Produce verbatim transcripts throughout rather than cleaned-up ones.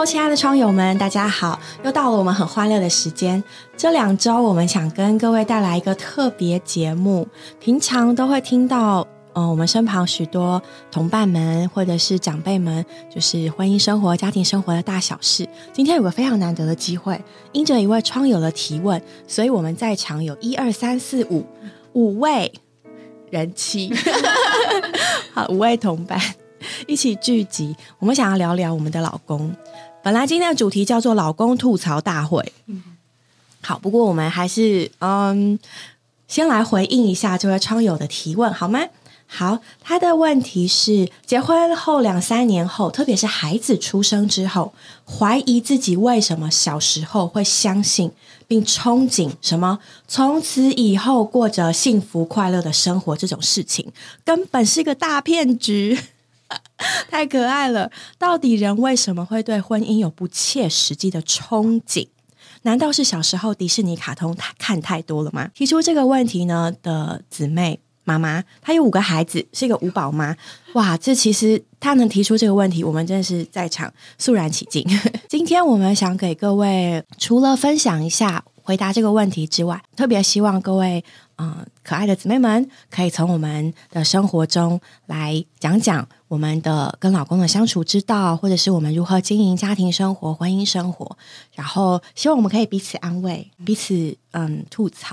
亲爱的窗友们，大家好，又到了我们很欢乐的时间。这两周我们想跟各位带来一个特别节目，平常都会听到呃，我们身旁许多同伴们或者是长辈们，就是婚姻生活、家庭生活的大小事。今天有个非常难得的机会，因着一位窗友的提问，所以我们在场有一二三四五五位人妻好，五位同伴一起聚集，我们想要聊聊我们的老公。本来今天的主题叫做老公吐槽大会，好，不过我们还是嗯，先来回应一下这位窗友的提问好吗？好，他的问题是结婚后两三年后，特别是孩子出生之后，怀疑自己为什么小时候会相信并憧憬什么从此以后过着幸福快乐的生活，这种事情根本是个大骗局。太可爱了，到底人为什么会对婚姻有不切实际的憧憬？难道是小时候迪士尼卡通看太多了吗？提出这个问题呢的姊妹妈妈，她有五个孩子，是一个五宝妈。哇，这其实她能提出这个问题，我们真的是在场肃然起敬。今天我们想给各位除了分享一下回答这个问题之外，特别希望各位嗯，可爱的姊妹们可以从我们的生活中来讲讲我们的跟老公的相处之道，或者是我们如何经营家庭生活、婚姻生活，然后希望我们可以彼此安慰，彼此嗯吐槽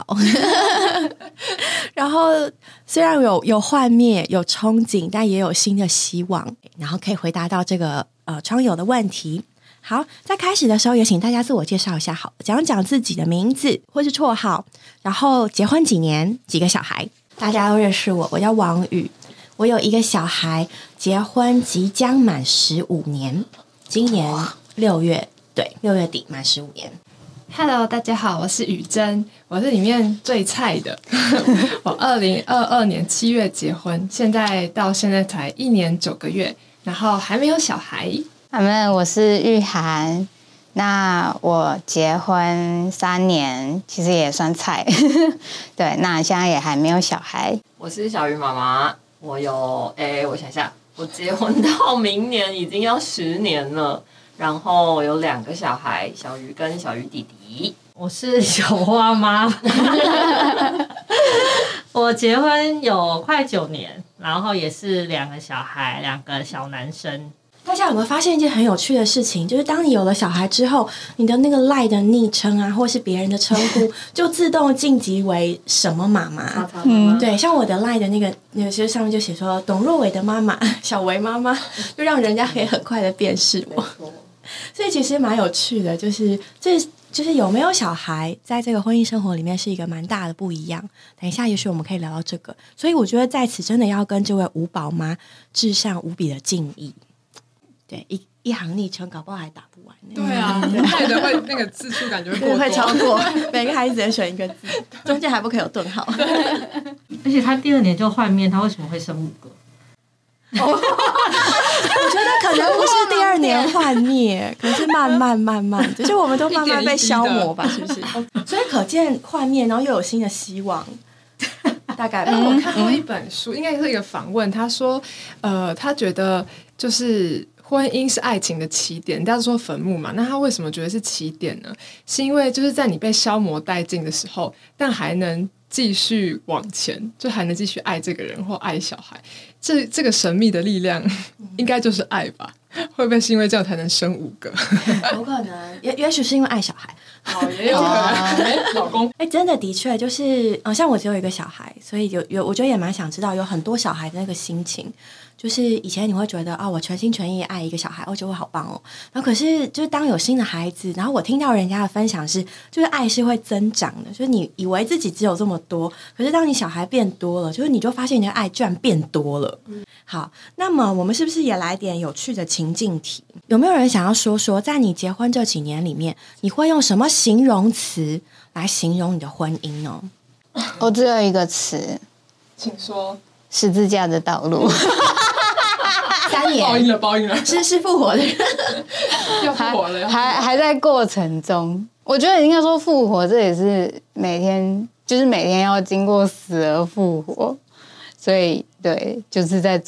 然后虽然有有幻灭、有憧憬，但也有新的希望，然后可以回答到这个呃窗友的问题。好，在开始的时候也请大家自我介绍一下好了，讲讲自己的名字或是绰号，然后结婚几年，几个小孩。大家都认识我，我叫王宇，我有一个小孩，结婚即将满十五年，今年六月，对，六月底满十五年。 Hello， 大家好，我是宇珍，我是里面最菜的。我二零二二年七月结婚，现在到现在才一年九个月，然后还没有小孩。 阿们，我是玉涵。那我结婚三年，其实也算菜。对，那现在也还没有小孩。 我是小鱼妈妈，我有哎，我想一下，我结婚到明年已经要十年了，然后我有两个小孩，小鱼跟小鱼弟弟。 我是小花妈，我结婚有快九年，然后也是两个小孩，两个小男生。 大家有没有发现一件很有趣的事情，就是当你有了小孩之后，你的那个赖的昵称啊，或是别人的称呼就自动晋级为什么妈妈。嗯，对，像我的赖的那个有些上面就写说董若伟的妈妈、小维妈妈，就让人家可以很快的辨识我。所以其实蛮有趣的，就是这就是有没有小孩在这个婚姻生活里面是一个蛮大的不一样。等一下也许我们可以聊到这个，所以我觉得在此真的要跟这位五宝妈致上无比的敬意。对，一一行昵称搞不好还打不完。 对啊，害的会那个字数感觉会过多， 会超过每个孩子只能选一个字，中间还不可以有顿号。 而且他第二年就换面，他为什么会生五个？ 我觉得可能不是第二年幻灭，可能是慢慢慢慢，就是我们都慢慢被消磨吧，是不是？所以可见幻灭，然后又有新的希望。大概吧。 我看过一本书，应该是一个访问，他说，呃，他觉得就是婚姻是爱情的起点，大家说坟墓嘛，那他为什么觉得是起点呢？是因为就是在你被消磨殆尽的时候，但还能继续往前，就还能继续爱这个人或爱小孩，这这个神秘的力量应该就是爱吧？会不会是因为这样才能生五个？ 有可能，也也许是因为爱小孩。 哦，也有可能。哎，老公， 哎，真的的确就是，呃，像我只有一个小孩，所以有有，我觉得也蛮想知道有很多小孩的那个心情。就是以前你会觉得啊、哦，我全心全意爱一个小孩，我觉得我好棒哦。然后可是就是当有新的孩子，然后我听到人家的分享是，就是爱是会增长的。就是你以为自己只有这么多，可是当你小孩变多了，就是你就发现你的爱居然变多了。嗯、好，那么我们是不是也来点有趣的情境题？有没有人想要说说，在你结婚这几年里面，你会用什么形容词来形容你的婚姻呢？ 我只有一个词， 请说。 十字架的道路。 三年报应了，报应了， 是是复活的， 要复活了， 还还还在过程中。我觉得应该说复活，这也是每天，就是每天要经过死而复活，所以对，就是在走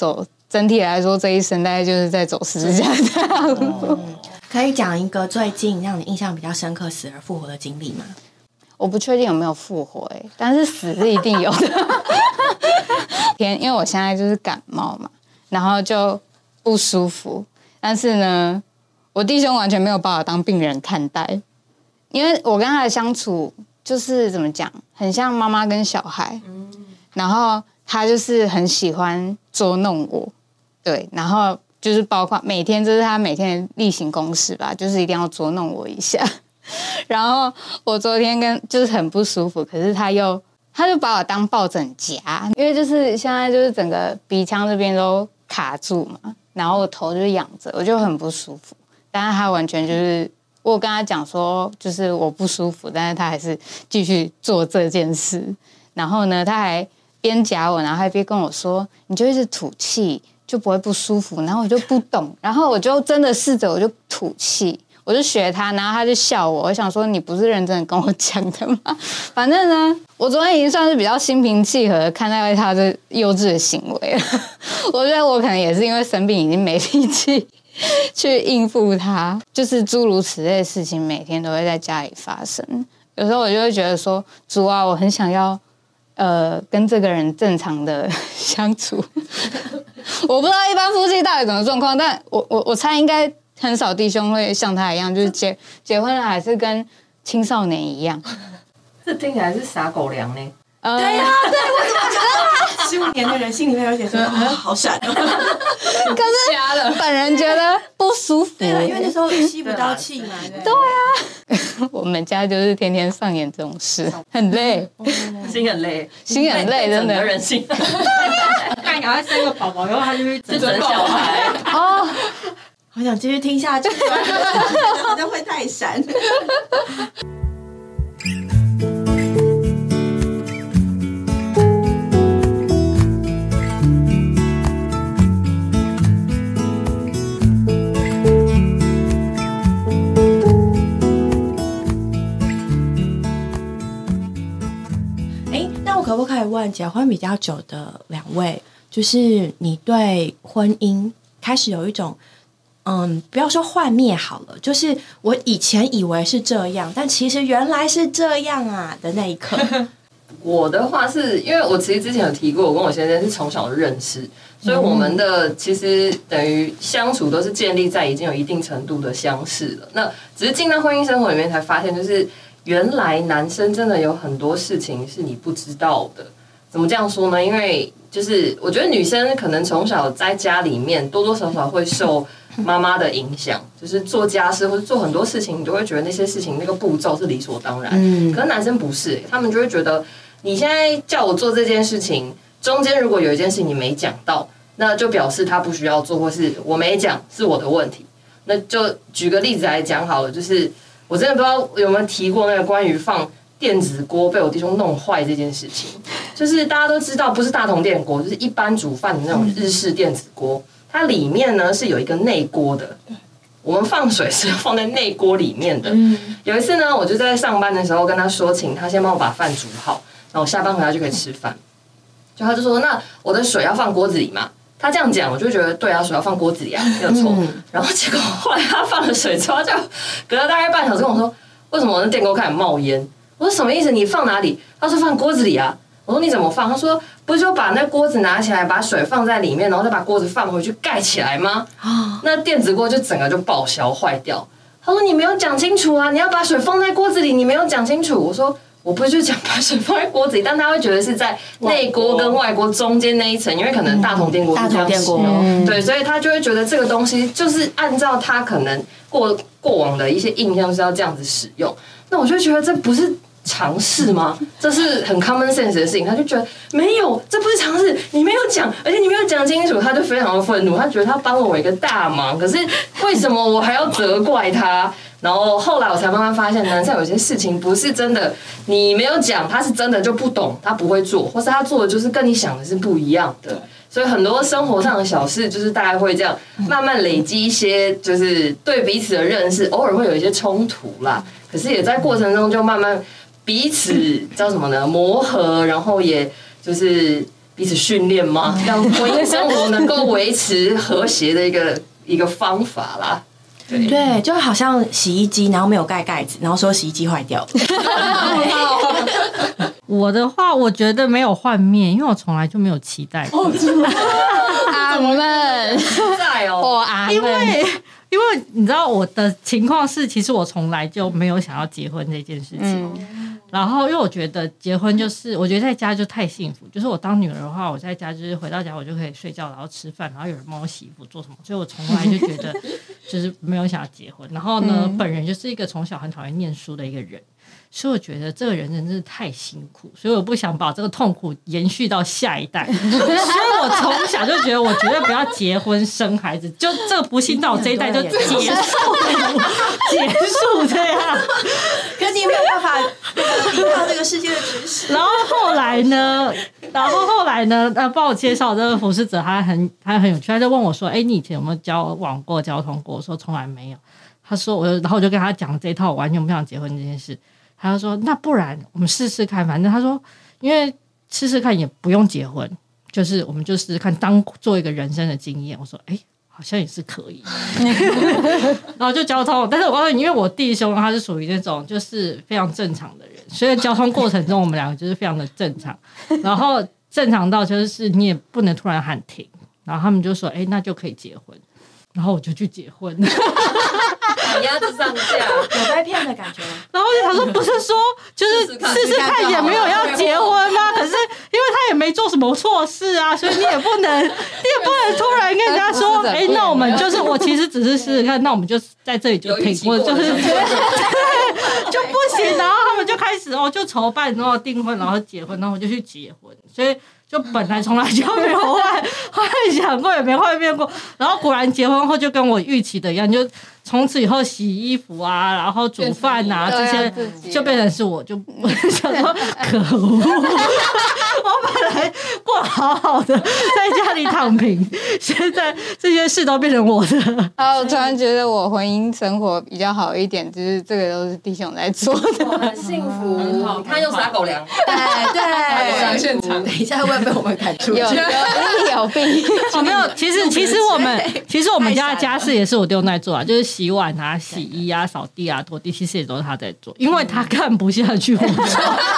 整体来说，这一生大概就是在走十字架这样子。 嗯，可以讲一个最近让你印象比较深刻死而复活的经历吗？ 我不确定有没有复活哎、欸，但是死是一定有的。天，因为我现在就是感冒嘛，然后就不舒服，但是呢，我弟兄完全没有把我当病人看待，因为我跟他的相处就是怎么讲，很像妈妈跟小孩，然后他就是很喜欢捉弄我，对，然后就是包括每天，这是他每天的例行公事吧，就是一定要捉弄我一下。然后我昨天跟就是很不舒服，可是他又他就把我当抱枕夹，因为就是现在就是整个鼻腔这边都卡住嘛，然后我头就仰着，我就很不舒服。但是他完全就是我有跟他讲说，就是我不舒服，但是他还是继续做这件事。然后呢，他还边夹我，然后还边跟我说：“你就一直吐气，就不会不舒服。”然后我就不懂，然后我就真的试着我就吐气。我就学他，然后他就笑我。我想说，你不是认真的跟我讲的吗？反正呢，我昨天已经算是比较心平气和看待他的幼稚的行为了。我觉得我可能也是因为生病，已经没力气去应付他，就是诸如此类的事情，每天都会在家里发生。有时候我就会觉得说，主啊，我很想要呃跟这个人正常的相处。我不知道一般夫妻到底怎么状况，但我我我猜应该。很少弟兄会像他一样，就是结结婚了还是跟青少年一样。 这听起来是撒狗粮呢。 呃、 对呀、啊，对，我怎么觉得十五年的人心里面有点说，哦，好闪哦。 可是本人觉得不舒服， 对啊，因为那时候吸不到气嘛。 对啊，我们家就是天天上演这种事，很累， 心很累， 心很累，真的。 人心。 赶快生个宝宝，然后他就会是整小孩哦。 好想继续听下去，好像会太闪。哎，那我可不可以问，结婚比较久的两位，就是你对婚姻开始有一种？嗯，不要说幻灭好了，就是我以前以为是这样，但其实原来是这样啊的那一刻。 我的话是因为我其实之前有提过，我跟我先生是从小的认识，所以我们的其实等于相处都是建立在已经有一定程度的相识了。那只是进到婚姻生活里面才发现，就是原来男生真的有很多事情是你不知道的。怎么这样说呢？因为就是我觉得女生可能从小在家里面多多少少会受妈妈的影响，就是做家事或者做很多事情，你都会觉得那些事情那个步骤是理所当然。嗯，可是男生不是、欸，他们就会觉得你现在叫我做这件事情，中间如果有一件事情你没讲到，那就表示他不需要做，或是我没讲是我的问题。那就举个例子来讲好了，就是我真的不知道有没有提过那个关于放电子锅被我弟兄弄坏这件事情。就是大家都知道，不是大同电锅，就是一般煮饭的那种日式电子锅。它里面呢是有一个内锅的，我们放水是放在内锅里面的。有一次呢，我就在上班的时候跟他说，请他先帮我把饭煮好，然后我下班回来就可以吃饭。就他就说，那我的水要放锅子里嘛？他这样讲，我就觉得对啊，水要放锅子里啊，没有错。然后结果后来他放了水之后，就隔了大概半小时跟我说，为什么我的电锅开始冒烟？我说什么意思？你放哪里？他说放锅子里啊。我说你怎么放？他说不是就把那锅子拿起来，把水放在里面，然后再把锅子放回去盖起来吗？那电子锅就整个就报销坏掉。他说你没有讲清楚啊，你要把水放在锅子里，你没有讲清楚。我说我不是就讲把水放在锅子里，但他会觉得是在内锅跟外锅中间那一层，因为可能大同电锅是这样使用，对，所以他就会觉得这个东西就是按照他可能过过往的一些印象是要这样子使用。那我就觉得这不是常识吗？这是很 common sense 的事情，他就觉得没有，这不是常识，你没有讲，而且你没有讲清楚，他就非常的愤怒，他觉得他帮了我一个大忙，可是为什么我还要责怪他？然后后来我才慢慢发现，男生有些事情不是真的，你没有讲，他是真的就不懂，他不会做，或是他做的就是跟你想的是不一样的。所以很多生活上的小事，就是大家会这样慢慢累积一些，就是对彼此的认识，偶尔会有一些冲突啦。可是也在过程中就慢慢彼此叫什么呢？磨合，然后也就是彼此训练吗？让婚姻生活能够维持和谐的一个一个方法啦。对, 对，就好像洗衣机，然后没有盖盖子，然后说洗衣机坏掉。 我的话，我觉得没有幻灭，因为我从来就没有期待过。 阿门， 在哦， 我阿门， 因为因为你知道我的情况是，其实我从来就没有想要结婚这件事情。嗯然后，因为我觉得结婚就是，我觉得在家就太幸福。就是我当女儿的话，我在家就是回到家我就可以睡觉，然后吃饭，然后有人帮我洗衣服做什么，所以我从来就觉得就是没有想要结婚。然后呢，嗯、本人就是一个从小很讨厌念书的一个人，所以我觉得这个人真的是太辛苦，所以我不想把这个痛苦延续到下一代。所以我从小就觉得我绝对不要结婚生孩子，就这个不幸到我这一代就结束，结束这样。 可是你没有办法依靠这个世界的知识。 然后后来呢？然后后来呢？呃，帮我介绍这个服侍者，他很他很有趣，他就问我说：“哎，你以前有没有交往过、交通过？”我说：“从来没有。”他说：“我，然后我就跟他讲这一套，我完全不想结婚这件事。”他就说：“那不然我们试试看，反正他说，因为试试看也不用结婚，就是我们就试试看，当做一个人生的经验。”我说：“哎。”好像也是可以，然后就交通。但是我告诉你，因为我弟兄他是属于那种就是非常正常的人，所以交通过程中我们两个就是非常的正常，然后正常到就是你也不能突然喊停，然后他们就说：“哎，那就可以结婚。”然后我就去结婚。 赶鸭子上架， 有被骗的感觉。 然后他说不是说就是试试看也没有要结婚吗？可是因为他也没做什么错事啊，所以你也不能，你也不能突然跟人家说，哎、欸，那我们就是我其实只是试试看，那我们就在这里就停，或者就是对就不行。然后他们就开始哦，就筹办，然后订婚，然后结婚，然后我就去结婚，所以。就本来从来就没有幻幻想过，也没幻灭过，然后果然结婚后就跟我预期的一样，就从此以后洗衣服啊，然后煮饭啊这些，就变成是我，就想说可恶，我本来过好好的在家里躺平，现在这些事都变成我的。 然后我突然觉得我婚姻生活比较好一点，就是这个都是弟兄在做的， 很幸福。你看又撒狗粮， 对对， 上现场， 等一下会被我们赶出去。 有利有弊。 哦，没有，其实其实我们其实我们家的家事也是我弟兄在做啊，就是洗碗啊、洗衣啊、扫地啊、拖地，其实也都是他在做，因为他看不下去我做。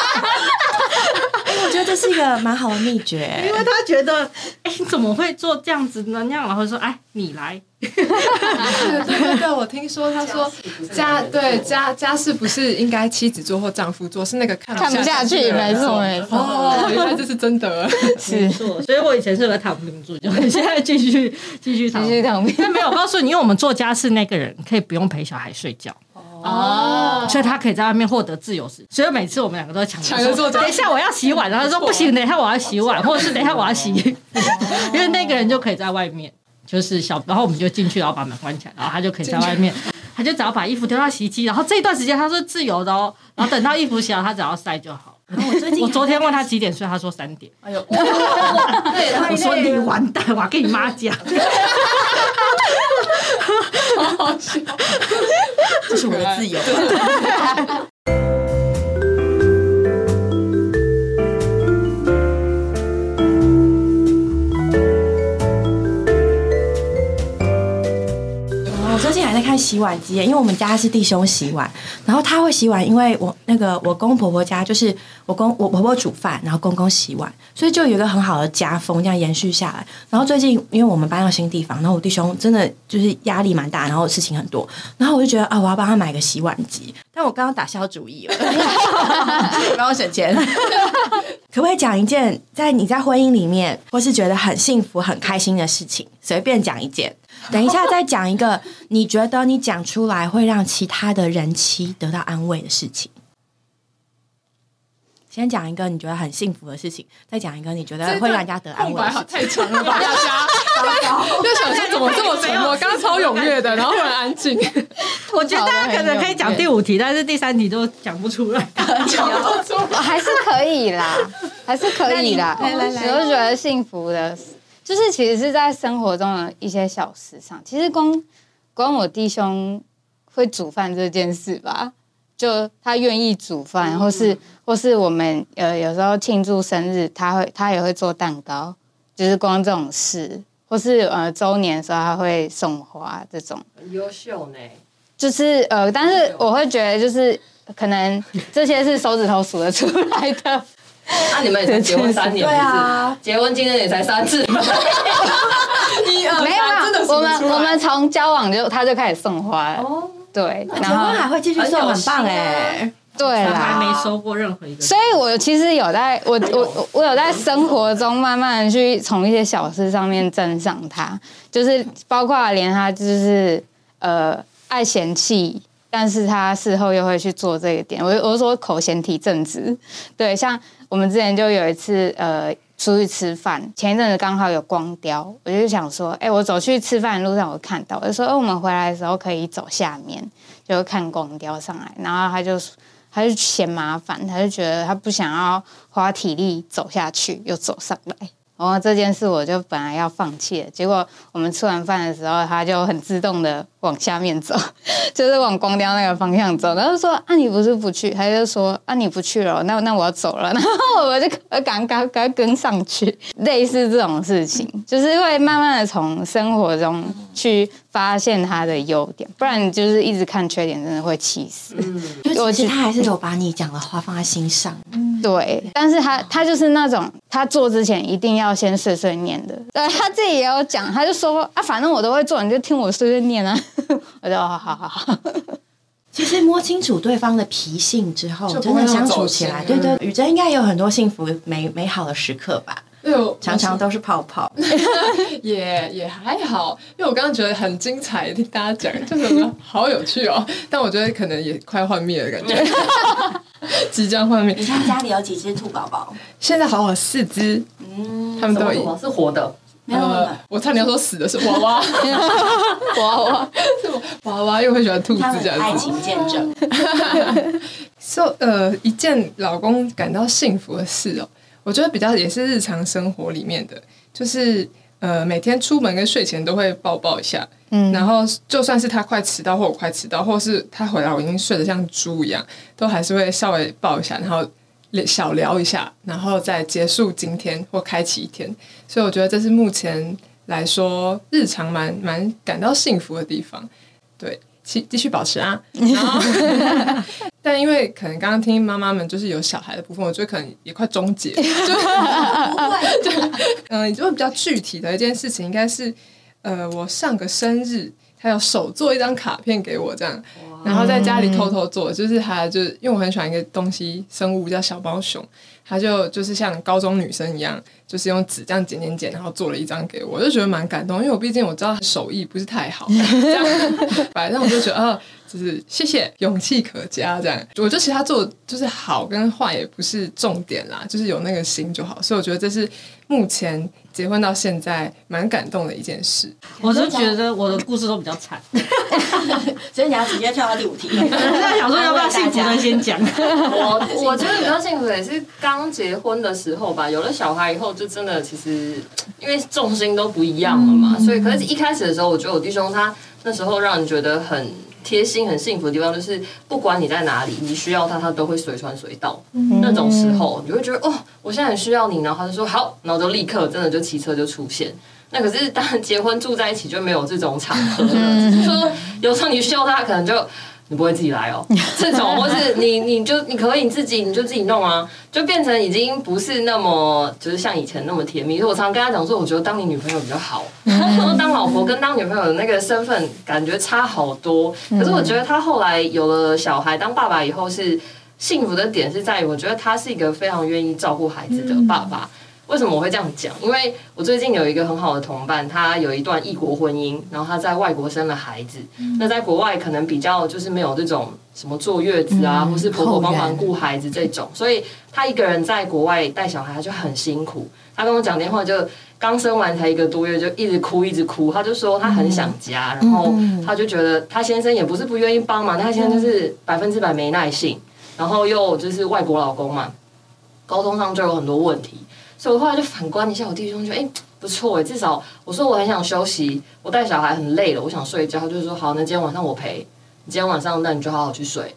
我觉得这是一个蛮好的秘诀， 因为他觉得，哎、欸，你怎么会做这样子呢？那样，然后说，哎，你来。 对对对，我听说他说家对家家事不是应该妻子做或丈夫做，是那个看看不下去，没错没错。 哦，原来这是真的， 是。所以我以前是个躺平族，就现在继续继续躺平。但没有，我告诉你，因为我们做家事那个人可以不用陪小孩睡觉。哦，所以他可以在外面获得自由时，所以每次我们两个都抢着说，等一下我要洗碗，然后他说不行，等一下我要洗碗，或者是等一下我要洗，因为那个人就可以在外面，就是小，然后我们就进去，然后把门关起来，然后他就可以在外面，他就只要把衣服丢到洗衣机，然后这一段时间他是自由的哦，然后等到衣服洗了，他只要晒就好。然后我最近，我昨天问他几点睡，他说三点。哎呦，我说你完蛋，我要跟你妈讲。 好好笑， 这是我的自由。我最近还在看洗碗机，因为我们家是弟兄洗碗，然后他会洗碗，因为我那个我公公婆婆家就是我公我婆婆煮饭，然后公公洗碗，所以就有一个很好的家风这样延续下来。然后最近因为我们搬到新地方，然后我弟兄真的就是压力蛮大，然后事情很多，然后我就觉得啊，我要帮他买个洗碗机，但我刚刚打消主意了，帮我省钱。可不可以讲一件在你在婚姻里面或是觉得很幸福很开心的事情，随便讲一件。等一下再讲一个你觉得你讲出来会让其他的人妻得到安慰的事情。先讲一个你觉得很幸福的事情，再讲一个你觉得会让人家得安慰的事情。 太长了吧，大家就想说怎么这么沉默？刚刚超踊跃的，然后忽然安静。 我觉得大家可能可以讲第五题，但是第三题都讲不出来。 讲不出来， 还是可以啦，还是可以啦。 来来来， 我就觉得幸福的。就是其实是在生活中的一些小事上，其实光光我弟兄会煮饭这件事吧， 就他愿意煮饭，或是或是我们呃有时候庆祝生日，他会他也会做蛋糕，就是光这种事，或是呃周年的时候他会送花这种， 很优秀呢。 就是呃，但是我会觉得就是可能这些是手指头数得出来的。 那、啊、你们也才结婚三年， 对啊， 结婚今天也才三次。 一二没有三，真的我们我们从交往就他就开始送花了，哦、对， 结婚还会继续送，很棒哎。 对啦， 还没收过任何一个， 所以我其实有在我我我有在生活中慢慢的去从一些小事上面珍赏他，就是包括连他就是呃爱嫌弃，但是他事后又会去做这个点。我我是说口嫌体正直，对，像我们之前就有一次呃出去吃饭，前一阵子刚好有光雕，我就想说，哎、欸，我走去吃饭的路上我看到，我就说，哎、欸，我们回来的时候可以走下面，就看光雕上来，然后他就。他就嫌麻烦，他就觉得他不想要花体力走下去，又走上来。然后这件事我就本来要放弃了，结果我们吃完饭的时候，他就很自动的往下面走，就是往光雕那个方向走。然后说：“啊，你不是不去？”他就说：“啊，你不去了，那那我要走了。”然后我就赶赶赶跟上去。类似这种事情，就是会慢慢的从生活中去发现他的优点，不然你就是一直看缺点，真的会气死。 嗯，就其实他还是有把你讲的话放在心上。 嗯，对，但是他他就是那种他做之前一定要先碎碎念的。对，他自己也有讲，他就说啊，反正我都会做，你就听我碎碎念啊。我就好好好好。 其实摸清楚对方的脾性之后，真的相处起来，对对，宇珍应该有很多幸福美美好的时刻吧？常常都是泡泡。 也也还好，因为我刚刚觉得很精彩，听大家讲，就是好有趣哦。但我觉得可能也快幻灭了感觉，即将幻灭。 你看家里有几只兔宝宝？ 现在好好四只，嗯，他们都有是活的。 没有、呃， 我差点要说死的是娃娃， 娃娃是娃娃又会喜欢兔子这样子。 爱情见证。 说、so, 呃，一件老公感到幸福的事哦，我觉得比较也是日常生活里面的，就是呃每天出门跟睡前都会抱抱一下，嗯，然后就算是他快迟到或我快迟到，或是他回来我已经睡得像猪一样，都还是会稍微抱一下，然后小聊一下，然后再结束今天或开启一天。所以我觉得这是目前来说日常蛮蛮感到幸福的地方。对，继继续保持啊。然后但因为可能刚刚听妈妈们就是有小孩的部分，我觉得可能也快终结了。就不会，就嗯，呃，就会比较具体的一件事情，应该是呃，我上个生日，他有手做一张卡片给我这样。然后在家里偷偷做，就是他就是因为我很喜欢一个东西生物叫小猫熊，他就就是像高中女生一样，就是用纸这样剪剪剪，然后做了一张给我，我就觉得蛮感动，因为我毕竟我知道手艺不是太好，这样反正我就觉得啊，就是谢谢，勇气可嘉这样。我觉得其实他做就是好跟坏也不是重点啦，就是有那个心就好，所以我觉得这是目前结婚到现在蛮感动的一件事。 我是觉得我的故事都比较惨， 所以你要直接跳到第五题。 我在想说要不要幸福的先讲。 我我觉得比较幸福的也是刚结婚的时候吧，有了小孩以后就真的其实因为重心都不一样了嘛，嗯、所以可是一开始的时候，我觉得我弟兄他那时候让人觉得很贴心、很幸福的地方，就是不管你在哪里，你需要他，他都会随传随到。嗯、那种时候，你会觉得哦，我现在很需要你，然后他就说好，然后就立刻真的就骑车就出现。那可是当然结婚住在一起就没有这种场合了，只是说有时候你需要他，可能就你不会自己来哦，这种或是你你就你可以你自己你就自己弄啊，就变成已经不是那么就是像以前那么甜蜜。我常常跟他讲说，我觉得当你女朋友比较好，他说当老婆跟当女朋友的那个身份感觉差好多。可是我觉得他后来有了小孩，当爸爸以后是幸福的点是在于，我觉得他是一个非常愿意照顾孩子的爸爸。为什么我会这样讲？因为我最近有一个很好的同伴，他有一段异国婚姻，然后他在外国生了孩子。嗯、那在国外可能比较就是没有这种什么坐月子啊，嗯、或是婆婆帮忙顾孩子这种，所以他一个人在国外带小孩，他就很辛苦。他跟我讲电话就刚生完才一个多月，就一直哭一直哭。他就说他很想家，嗯、然后他就觉得他先生也不是不愿意帮忙，但他先生就是百分之百没耐性，然后又就是外国老公嘛，沟通上就有很多问题。所以我后来就反观一下我弟兄，觉得哎不错哎，至少我说我很想休息，我带小孩很累了，我想睡觉，他就说好，那今天晚上我陪，你今天晚上那你就好好去睡。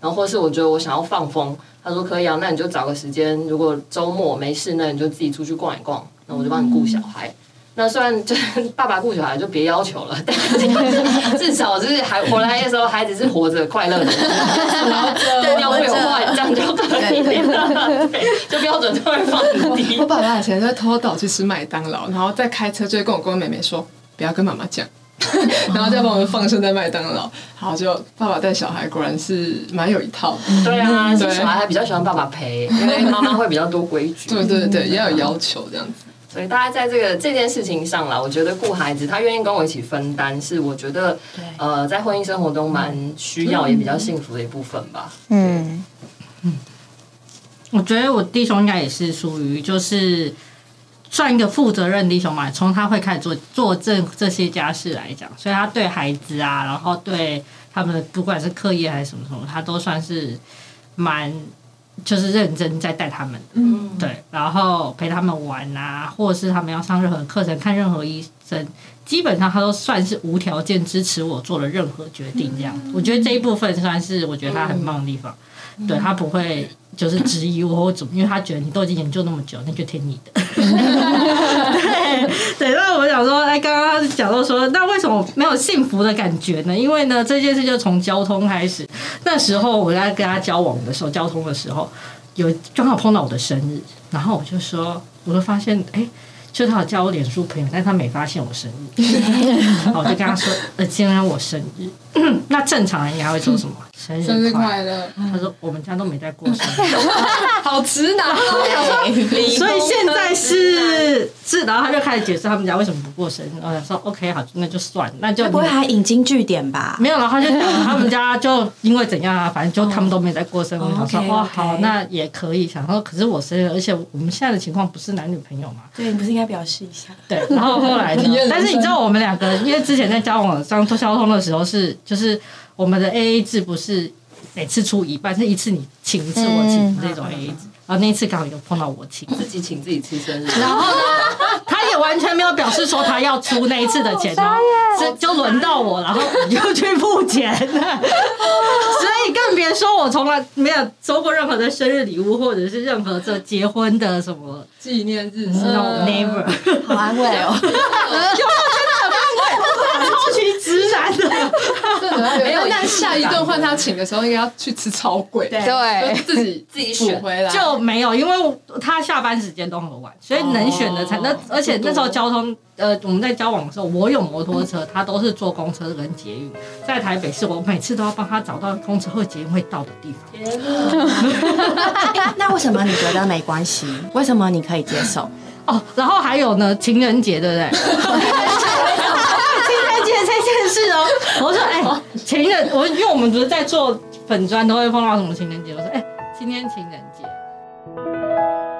然后或是我觉得我想要放风，他说可以啊，那你就找个时间，如果周末没事，那你就自己出去逛一逛，那我就帮你顾小孩。嗯，那虽然就是爸爸顾小孩就别要求了，但是至少就是还回来的时候，孩子是活着快乐的，然后尿布有换，这样就可以了。对，就标准就会放很低。 我爸爸以前就会偷偷去吃麦当劳，然后再开车就会跟我跟我妹妹说，不要跟妈妈讲。然后就要把我们放生在麦当劳，好，就爸爸带小孩果然是蛮有一套。 对啊，所以小孩还比较喜欢爸爸陪，因为妈妈会比较多规矩。 对对对，也要有要求这样子。 所以大家在这个这件事情上啦，我觉得顾孩子，他愿意跟我一起分担，是我觉得呃在婚姻生活中蛮需要也比较幸福的一部分吧。嗯嗯，我觉得我弟兄应该也是属于就是算一个负责任弟兄嘛，从他会开始做做这这些家事来讲，所以他对孩子啊，然后对他们的不管是课业还是什么什么，他都算是蛮就是认真在带他们，嗯，对，然后陪他们玩啊，或者是他们要上任何课程、看任何医生，基本上他都算是无条件支持我做了任何决定。这样，我觉得这一部分算是我觉得他很棒的地方。对，他不会就是质疑我或怎么，因为他觉得你都已经研究那么久，那就听你的。对对，那我想说，哎，刚刚他讲到说，那为什么没有幸福的感觉呢？因为呢，这件事就从交通开始。那时候我在跟他交往的时候，交通的时候，有刚好碰到我的生日，然后我就说，我就发现，哎。就他有加我脸书朋友，但是他没发现我生日，然后我就跟他说：“呃，今天我生日。”那正常人应该会说什么？生日生日快乐。 他说：“我们家都没在过生日。” 好直男哦！ 所以现在是是，然后他就开始解释他们家为什么不过生日。然后他说 ：“OK， 好，那就算了，那就不会还引经据典吧？” 没有，然后他就讲他们家就因为怎样啊，反正就他们都没在过生日。我想说：“哦，好，那也可以。”想说，可是我生日，而且我们现在的情况不是男女朋友嘛？ 对，你不是应该表示一下？ 对，然后后来呢？但是你知道我们两个，因为之前在交往上做交通的时候是，就是我们的 A A 制不是每次出一半，是一次你请一次我请这种 A A 制。然后那一次刚好有碰到我请， 自己请自己吃生日。 然后呢，他也完全没有表示说他要出那一次的钱哦，是就轮到我，然后我就去付钱。所以更别说我从来没有收过任何的生日礼物，或者是任何这结婚的什么纪念日， 那种 never， 好安慰哦。 超级直男的， 没有。那下一顿换他请的时候，应该要去吃超贵， 对， 自己自己选回来就没有，因为他下班时间都很晚，所以能选的才那，而且那时候交通，呃，我们在交往的时候，我有摩托车，他都是坐公车跟捷运，在台北市，我每次都要帮他找到公车或捷运会到的地方。 欸，那为什么你觉得没关系？为什么你可以接受？ 哦，然后还有呢，情人节，对不对？情人节这件事哦，我说哎、欸，情人，我因为我们不是在做粉专，都会碰到什么情人节，我说哎、欸，今天情人节。